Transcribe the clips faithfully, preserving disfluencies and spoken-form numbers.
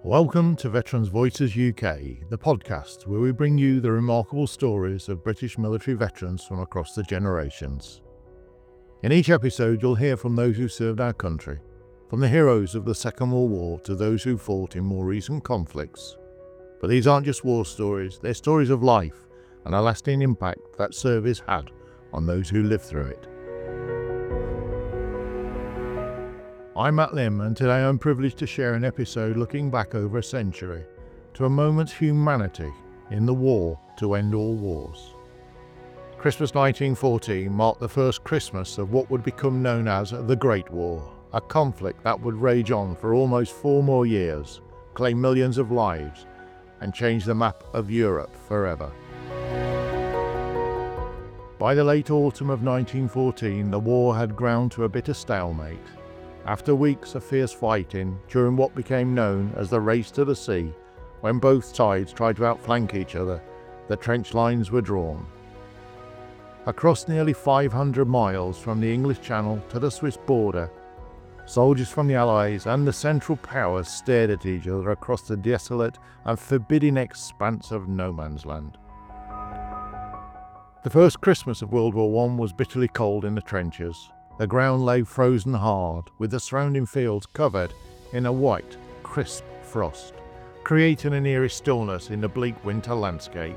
Welcome to Veterans Voices U K, the podcast where we bring you the remarkable stories of British military veterans from across the generations. In each episode you'll hear from those who served our country, from the heroes of the Second World War to those who fought in more recent conflicts. But these aren't just war stories, they're stories of life and a lasting impact that service had on those who lived through it. I'm Matt Lim, and today I'm privileged to share an episode looking back over a century to a moment's humanity in the war to end all wars. Christmas nineteen fourteen marked the first Christmas of what would become known as the Great War, a conflict that would rage on for almost four more years, claim millions of lives, and change the map of Europe forever. By the late autumn of nineteen fourteen, the war had ground to a bitter stalemate. After weeks of fierce fighting during what became known as the Race to the Sea, when both sides tried to outflank each other, the trench lines were drawn. Across nearly five hundred miles from the English Channel to the Swiss border, soldiers from the Allies and the Central Powers stared at each other across the desolate and forbidding expanse of no man's land. The first Christmas of World War One was bitterly cold in the trenches. The ground lay frozen hard, with the surrounding fields covered in a white, crisp frost, creating an eerie stillness in the bleak winter landscape.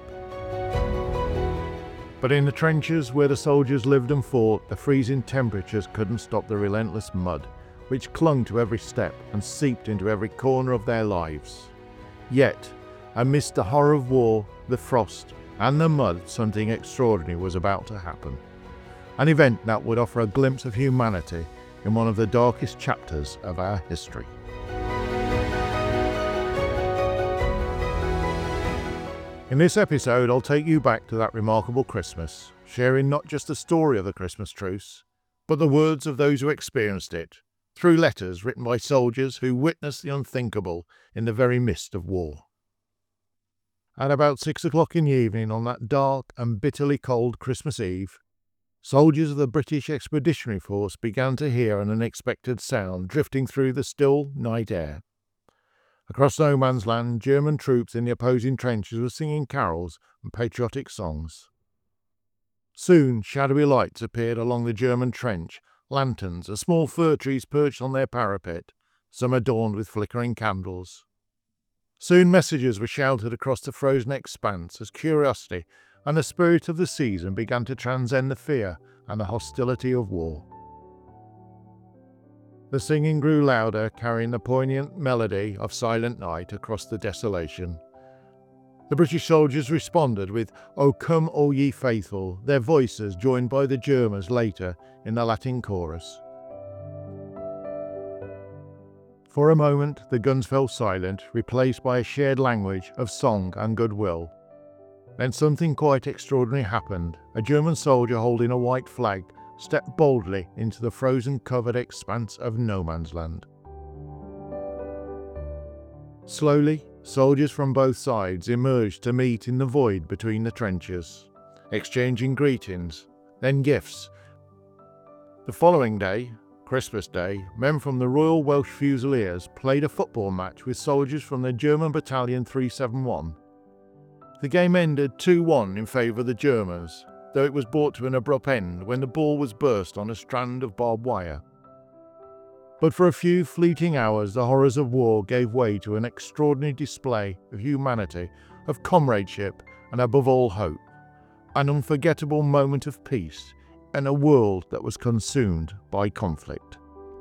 But in the trenches where the soldiers lived and fought, the freezing temperatures couldn't stop the relentless mud, which clung to every step and seeped into every corner of their lives. Yet, amidst the horror of war, the frost, and the mud, something extraordinary was about to happen. An event that would offer a glimpse of humanity in one of the darkest chapters of our history. In this episode, I'll take you back to that remarkable Christmas, sharing not just the story of the Christmas truce, but the words of those who experienced it, through letters written by soldiers who witnessed the unthinkable in the very midst of war. At about six o'clock in the evening on that dark and bitterly cold Christmas Eve, soldiers of the British Expeditionary Force began to hear an unexpected sound drifting through the still night air. Across no man's land, German troops in the opposing trenches were singing carols and patriotic songs. Soon, shadowy lights appeared along the German trench, lanterns, and small fir trees perched on their parapet, some adorned with flickering candles. Soon messages were shouted across the frozen expanse as curiosity and the spirit of the season began to transcend the fear and the hostility of war. The singing grew louder, carrying the poignant melody of Silent Night across the desolation. The British soldiers responded with "O come, all ye faithful," their voices joined by the Germans later in the Latin chorus. For a moment, the guns fell silent, replaced by a shared language of song and goodwill. Then something quite extraordinary happened. A German soldier holding a white flag stepped boldly into the frozen-covered expanse of no man's land. Slowly, soldiers from both sides emerged to meet in the void between the trenches, exchanging greetings, then gifts. The following day, Christmas Day, men from the Royal Welsh Fusiliers played a football match with soldiers from the German Battalion three seventy-one. The game ended two one in favour of the Germans, though it was brought to an abrupt end when the ball was burst on a strand of barbed wire. But for a few fleeting hours, the horrors of war gave way to an extraordinary display of humanity, of comradeship, and above all hope. An unforgettable moment of peace in a world that was consumed by conflict.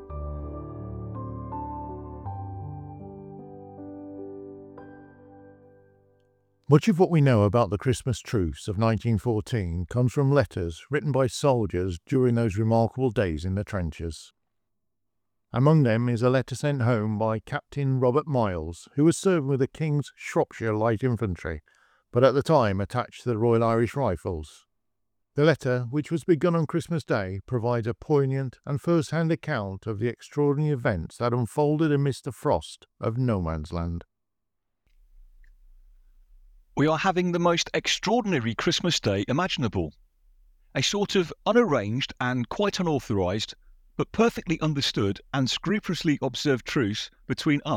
Much of what we know about the Christmas truce of nineteen fourteen comes from letters written by soldiers during those remarkable days in the trenches. Among them is a letter sent home by Captain Robert Miles, who was serving with the King's Shropshire Light Infantry, but at the time attached to the Royal Irish Rifles. The letter, which was begun on Christmas Day, provides a poignant and first-hand account of the extraordinary events that unfolded amidst the frost of no man's land. We are having the most extraordinary Christmas Day imaginable. A sort of unarranged and quite unauthorised, but perfectly understood and scrupulously observed truce between us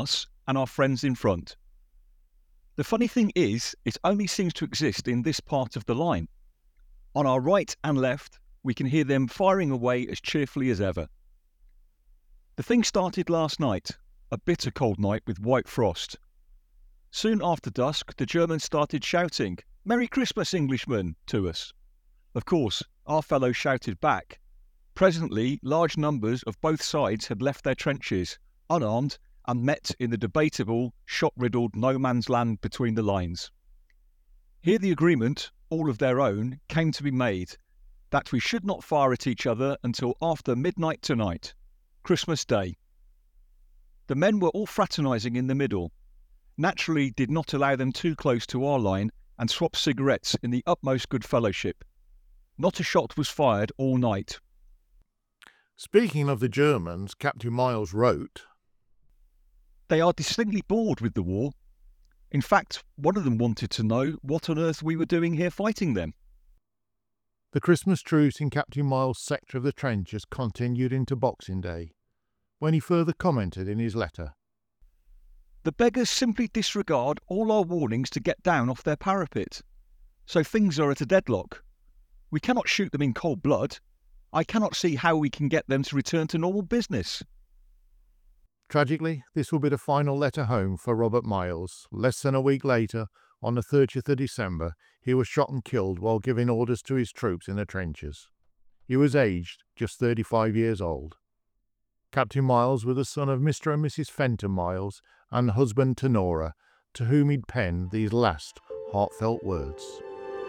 and our friends in front. The funny thing is, it only seems to exist in this part of the line. On our right and left, we can hear them firing away as cheerfully as ever. The thing started last night, a bitter cold night with white frost. Soon after dusk, the Germans started shouting, "Merry Christmas, Englishmen," to us. Of course, our fellows shouted back. Presently, large numbers of both sides had left their trenches, unarmed, and met in the debatable, shot-riddled no-man's land between the lines. Here the agreement, all of their own, came to be made, that we should not fire at each other until after midnight tonight, Christmas Day. The men were all fraternising in the middle, naturally did not allow them too close to our line, and swapped cigarettes in the utmost good fellowship. Not a shot was fired all night. Speaking of the Germans, Captain Miles wrote, "They are distinctly bored with the war. In fact, one of them wanted to know what on earth we were doing here fighting them." The Christmas truce in Captain Miles' sector of the trenches continued into Boxing Day, when he further commented in his letter, "The beggars simply disregard all our warnings to get down off their parapet. So things are at a deadlock. We cannot shoot them in cold blood. I cannot see how we can get them to return to normal business." Tragically, this will be the final letter home for Robert Miles. Less than a week later, on the thirtieth of December, he was shot and killed while giving orders to his troops in the trenches. He was aged just thirty-five years old. Captain Miles was the son of Mister and Missus Fenton Miles and husband to Nora, to whom he'd penned these last heartfelt words.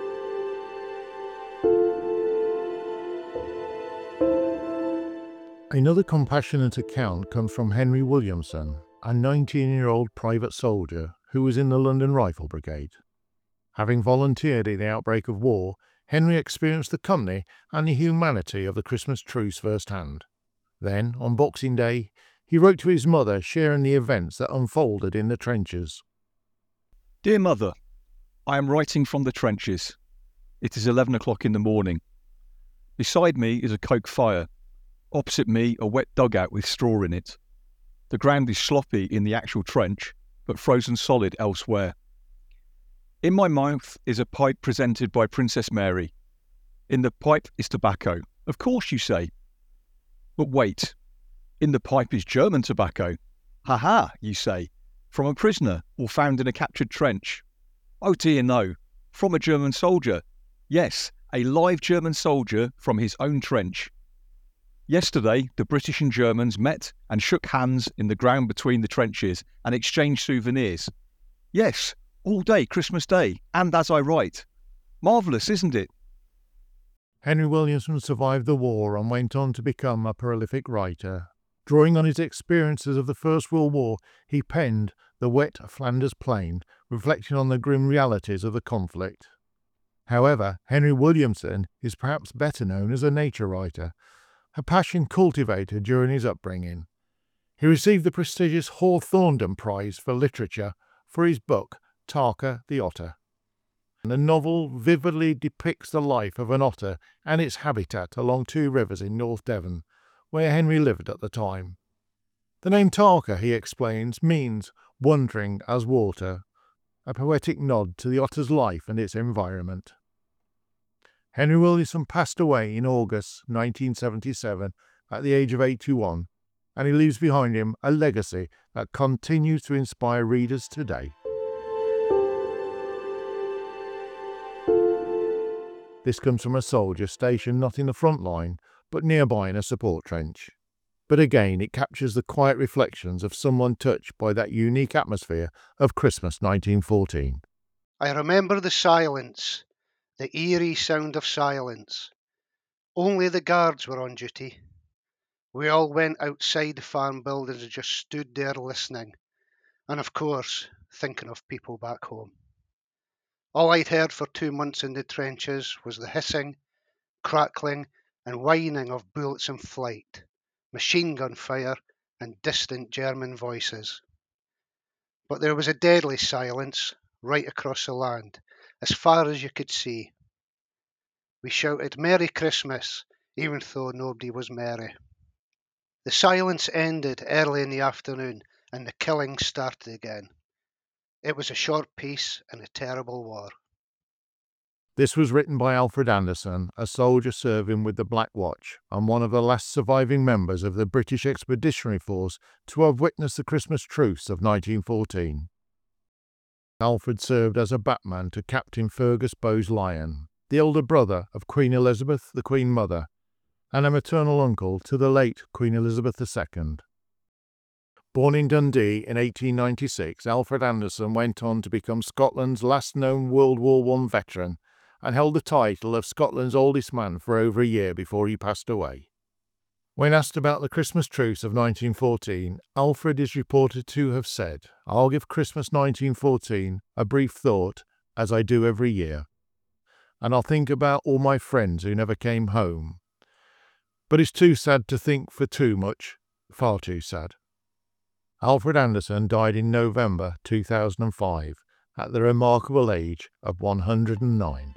Another compassionate account comes from Henry Williamson, a nineteen-year-old private soldier who was in the London Rifle Brigade. Having volunteered in the outbreak of war, Henry experienced the company and the humanity of the Christmas truce firsthand. Then, on Boxing Day, he wrote to his mother sharing the events that unfolded in the trenches. "Dear Mother, I am writing from the trenches. It is eleven o'clock in the morning. Beside me is a coke fire. Opposite me, a wet dugout with straw in it. The ground is sloppy in the actual trench, but frozen solid elsewhere. In my mouth is a pipe presented by Princess Mary. In the pipe is tobacco. Of course, you say. But wait, in the pipe is German tobacco. Ha ha, you say, from a prisoner or found in a captured trench. Oh dear no, from a German soldier. Yes, a live German soldier from his own trench. Yesterday, the British and Germans met and shook hands in the ground between the trenches and exchanged souvenirs. Yes, all day Christmas Day, and as I write. Marvellous, isn't it?" Henry Williamson survived the war and went on to become a prolific writer. Drawing on his experiences of the First World War, he penned The Wet Flanders Plain, reflecting on the grim realities of the conflict. However, Henry Williamson is perhaps better known as a nature writer, a passion cultivated during his upbringing. He received the prestigious Hawthornden Prize for Literature for his book Tarka the Otter. The novel vividly depicts the life of an otter and its habitat along two rivers in North Devon, where Henry lived at the time. The name Tarka, he explains, means wandering as water, a poetic nod to the otter's life and its environment. Henry Williamson passed away in August nineteen seventy-seven at the age of eighty-one, and he leaves behind him a legacy that continues to inspire readers today. This comes from a soldier stationed not in the front line, but nearby in a support trench. But again, it captures the quiet reflections of someone touched by that unique atmosphere of Christmas nineteen fourteen. I remember the silence, the eerie sound of silence. Only the guards were on duty. We all went outside the farm buildings and just stood there listening, and of course, thinking of people back home. All I'd heard for two months in the trenches was the hissing, crackling, and whining of bullets in flight, machine gun fire, and distant German voices. But there was a deadly silence right across the land, as far as you could see. We shouted Merry Christmas, even though nobody was merry. The silence ended early in the afternoon and the killing started again. It was a short peace and a terrible war. This was written by Alfred Anderson, a soldier serving with the Black Watch and one of the last surviving members of the British Expeditionary Force to have witnessed the Christmas truce of nineteen fourteen. Alfred served as a batman to Captain Fergus Bowes-Lyon, the elder brother of Queen Elizabeth, the Queen Mother, and a maternal uncle to the late Queen Elizabeth the Second. Born in Dundee in eighteen ninety-six, Alfred Anderson went on to become Scotland's last known World War One veteran and held the title of Scotland's oldest man for over a year before he passed away. When asked about the Christmas truce of nineteen fourteen, Alfred is reported to have said, "I'll give Christmas nineteen fourteen a brief thought, as I do every year, and I'll think about all my friends who never came home. But it's too sad to think for too much, far too sad." Alfred Anderson died in November two thousand five at the remarkable age of one hundred and nine.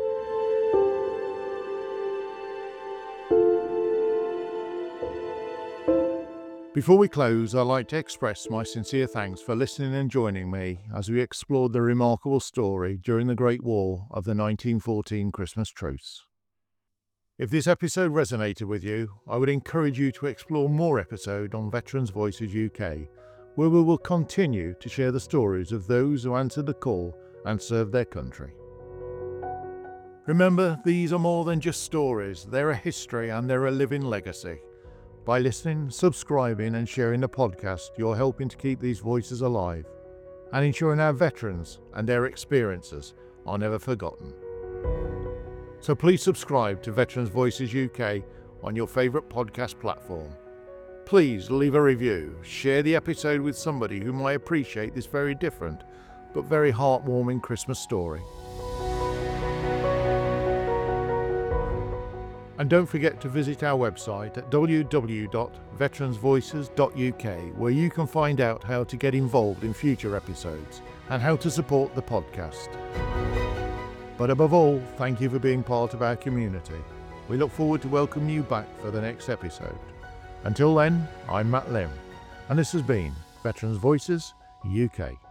Before we close, I'd like to express my sincere thanks for listening and joining me as we explored the remarkable story during the Great War of the nineteen fourteen Christmas truce. If this episode resonated with you, I would encourage you to explore more episodes on Veterans Voices U K, where we will continue to share the stories of those who answered the call and served their country. Remember, these are more than just stories, they're a history and they're a living legacy. By listening, subscribing and sharing the podcast, you're helping to keep these voices alive and ensuring our veterans and their experiences are never forgotten. So please subscribe to Veterans Voices U K on your favourite podcast platform. Please leave a review, share the episode with somebody who might appreciate this very different but very heartwarming Christmas story. And don't forget to visit our website at w w w dot veterans voices dot u k, where you can find out how to get involved in future episodes and how to support the podcast. But above all, thank you for being part of our community. We look forward to welcoming you back for the next episode. Until then, I'm Matt Lim, and this has been Veterans Voices U K.